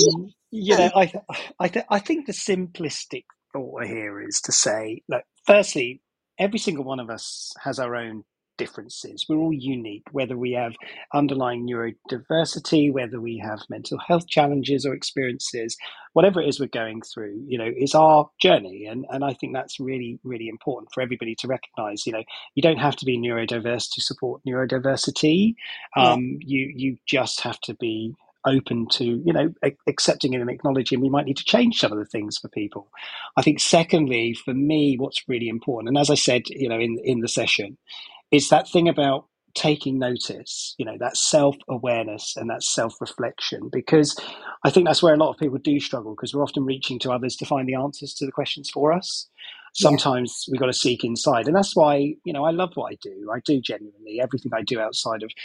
I think the simplistic thought here is to say, look, firstly, every single one of us has our own differences. We're all unique, whether we have underlying neurodiversity, whether we have mental health challenges or experiences, whatever it is we're going through, it's our journey. And I think that's really, really important for everybody to recognize. You don't have to be neurodiverse to support neurodiversity. Yeah. You just have to be open to accepting it and acknowledging we might need to change some of the things for people. I think secondly, for me, what's really important, and as I said in the session, is that thing about taking notice, that self-awareness and that self-reflection, because I think that's where a lot of people do struggle, because we're often reaching to others to find the answers to the questions for us. Sometimes we've got to seek inside, and that's why I love what I do. I do genuinely everything I do outside of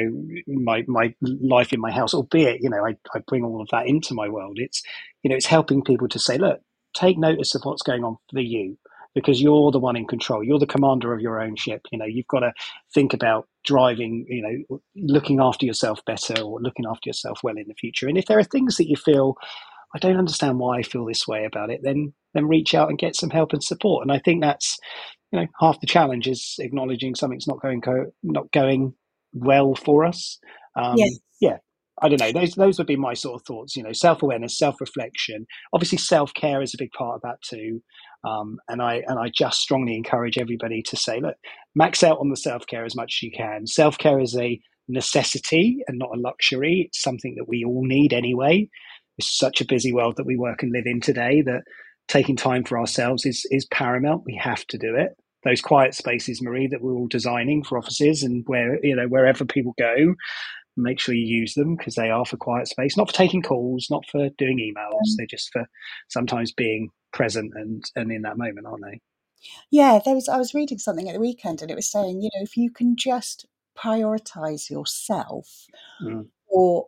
my life in my house, albeit I bring all of that into my world. It's helping people to say, look, take notice of what's going on for you, because you're the one in control. You're the commander of your own ship. You've got to think about driving, looking after yourself better, or looking after yourself well in the future. And if there are things that you feel, I don't understand why I feel this way about it, then reach out and get some help and support. And I think that's half the challenge, is acknowledging something's not going well for us. Yeah, I don't know. Those would be my sort of thoughts. Self-awareness, self-reflection. Obviously, self-care is a big part of that too. And I just strongly encourage everybody to say, look, max out on the self-care as much as you can. Self-care is a necessity and not a luxury. It's something that we all need anyway. It's such a busy world that we work and live in today that taking time for ourselves is paramount. We have to do it. Those quiet spaces, Marie, that we're all designing for offices and wherever people go, make sure you use them, because they are for quiet space, not for taking calls, not for doing emails. They're just for sometimes being present and in that moment, aren't they? Yeah, I was reading something at the weekend, and it was saying, if you can just prioritize yourself for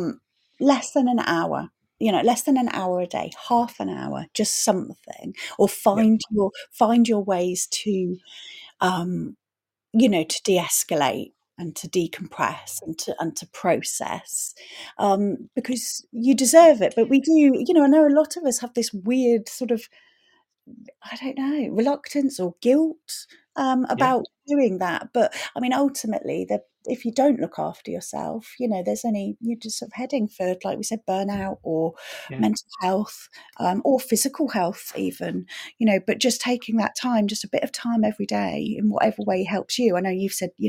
less than an hour, less than an hour a day, half an hour, just something, or find your ways to to de-escalate and to decompress and to process, because you deserve it. But we do, I know a lot of us have this weird sort of, I don't know, reluctance or guilt about doing that. But I mean, ultimately, if you don't look after yourself, you're just sort of heading for, like we said, burnout or mental health, or physical health even, but just taking that time, just a bit of time every day in whatever way helps you. I know you've said,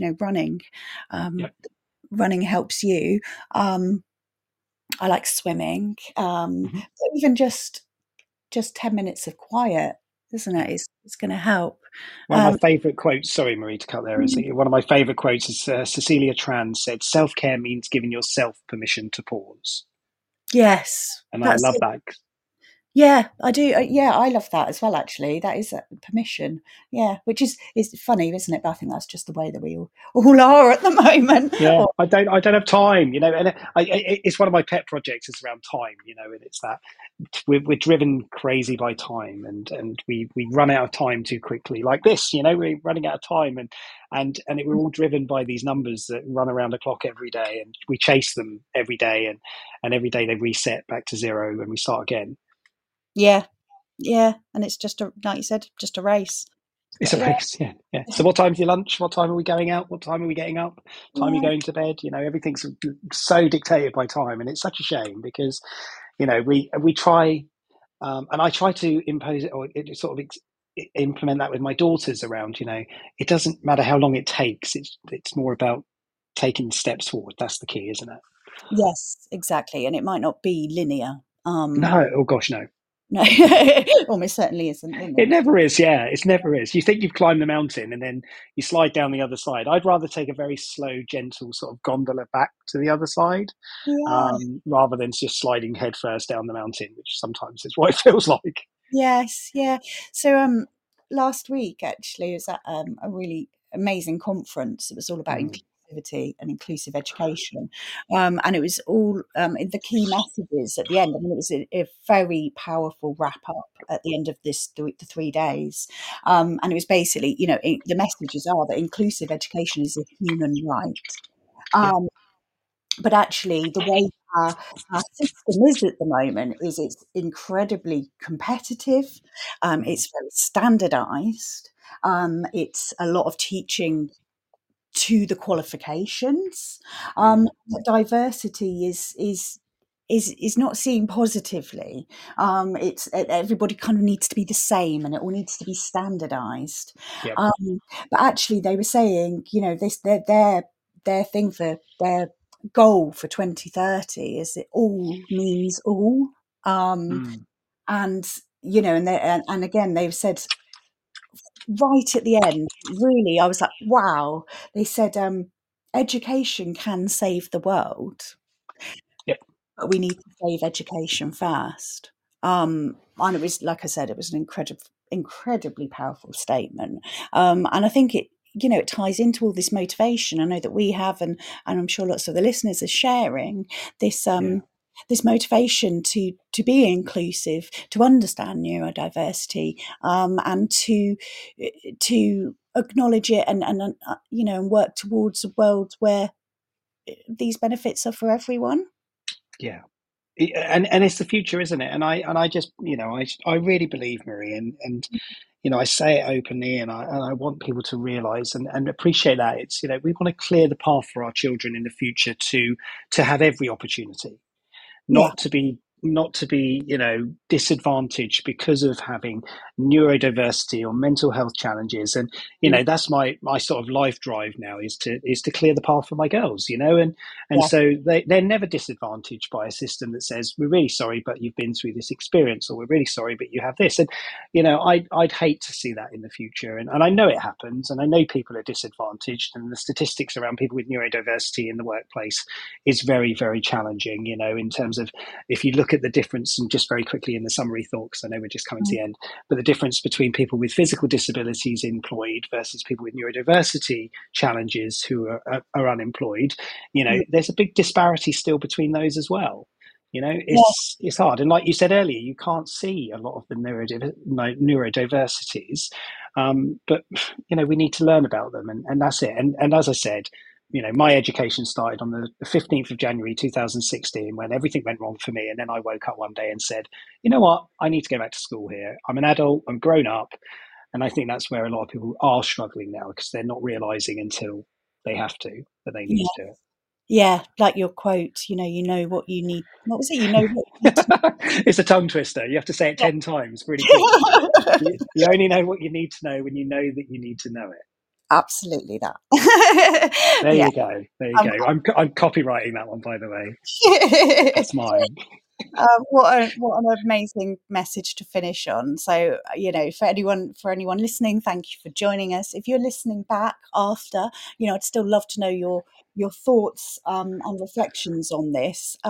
running helps you. I like swimming, but even just 10 minutes of quiet, isn't it? It's going to help. One of my favourite quotes, sorry, Marie, to cut there, one of my favourite quotes is Cecilia Tran said, self-care means giving yourself permission to pause. Yes. And I love that. Yeah, I do. Yeah, I love that as well, actually. That is permission. Yeah, which is funny, isn't it? But I think that's just the way that we all are at the moment. Yeah, I don't have time, and it's one of my pet projects is around time, and it's that we're driven crazy by time, and we run out of time too quickly, like this, we're running out of time, and we're all driven by these numbers that run around the clock every day, and we chase them every day, and every day they reset back to zero and we start again. Yeah, and it's just like you said, just a race. It's a race, yeah. So what time's your lunch? What time are we going out? What time are we getting up? What time are you going to bed? Everything's so dictated by time, and it's such a shame because, we try, and I try to impose it, or sort of implement that with my daughters around. It doesn't matter how long it takes. It's more about taking steps forward. That's the key, isn't it? Yes, exactly, and it might not be linear. No, oh gosh, no. No, almost certainly isn't. It never is. Yeah, it never is. You think you've climbed the mountain and then you slide down the other side. I'd rather take a very slow, gentle sort of gondola back to the other side, rather than just sliding headfirst down the mountain, which sometimes is what it feels like. Yes, yeah. So last week actually was at a really amazing conference. It was all about inclusivity inclusivity and inclusive education. And it was all the key messages at the end. I mean, it was a very powerful wrap up at the end of the 3 days. And it was basically, the messages are that inclusive education is a human right. But actually, the way our system is at the moment is it's incredibly competitive. It's very standardised. It's a lot of teaching to the qualifications. Diversity is not seen positively. It's everybody kind of needs to be the same, and it all needs to be standardised. Yep. But actually, they were saying, this their thing for their goal for 2030 is it all means all. And and again, they've said right at the end, really, I was like, wow. They said, education can save the world. Yep. But we need to save education first. And it was, like I said, it was an incredibly powerful statement. And I think it ties into all this motivation. I know that we have, and I'm sure lots of the listeners are sharing this this motivation to be inclusive, to understand neurodiversity, and to acknowledge it and work towards a world where these benefits are for everyone. Yeah. And it's the future, isn't it? And I just, I really believe, Marie, and I say it openly, and I want people to realise and appreciate that it's, we want to clear the path for our children in the future to have every opportunity, not to be disadvantaged because of having neurodiversity or mental health challenges. And that's my sort of life drive now is to clear the path for my girls, and so they're never disadvantaged by a system that says, we're really sorry, but you've been through this experience, or we're really sorry, but you have this. And I'd hate to see that in the future, and I know it happens, and I know people are disadvantaged, and the statistics around people with neurodiversity in the workplace is very, very challenging, in terms of, if you look at the difference, and just very quickly in the summary thought, because I know we're just coming to the end, but the difference between people with physical disabilities employed versus people with neurodiversity challenges who are unemployed, there's a big disparity still between those as well. It's hard. And like you said earlier, you can't see a lot of the neurodiversities, but, we need to learn about them, and that's it. And as I said, my education started on the 15th of January 2016 when everything went wrong for me. And then I woke up one day and said, you know what, I need to go back to school here. I'm an adult, I'm grown up. And I think that's where a lot of people are struggling now, because they're not realising until they have to that they need to do it. Yeah, like your quote, you know what you need. What was it? You know what you need to know. It's a tongue twister. You have to say it 10 times really quickly. You only know what you need to know when you know that you need to know it. Absolutely that. There you go. I'm copywriting that one, by the way. That's mine. What an amazing message to finish on. So, for anyone listening, thank you for joining us. If you're listening back after, I'd still love to know your thoughts and reflections on this.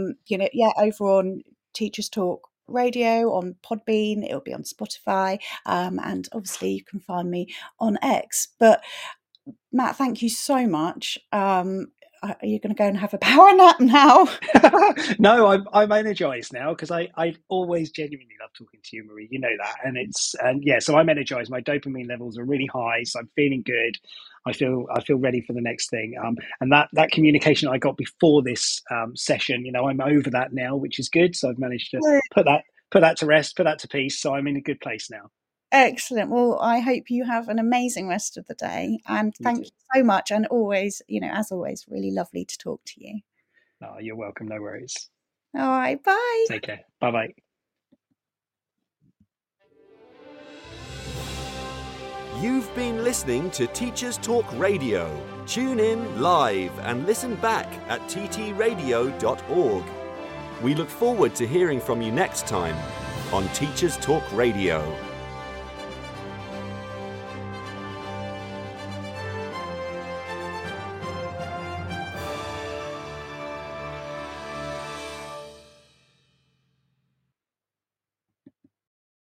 Over on Teachers Talk Radio, on Podbean, it'll be on Spotify, and obviously you can find me on X. But Matt, thank you so much. Are you going to go and have a power nap now? No, I'm energized now, because I always genuinely love talking to you, Marie. You know that, so I'm energized. My dopamine levels are really high, so I'm feeling good. I feel ready for the next thing. And that communication I got before this session, I'm over that now, which is good. So I've managed to put that to rest, put that to peace. So I'm in a good place now. Excellent. Well, I hope you have an amazing rest of the day, and thank you so much. And always, as always, really lovely to talk to you. Oh, you're welcome. No worries. All right. Bye. Take care. Bye-bye. You've been listening to Teachers Talk Radio. Tune in live and listen back at ttradio.org. We look forward to hearing from you next time on Teachers Talk Radio.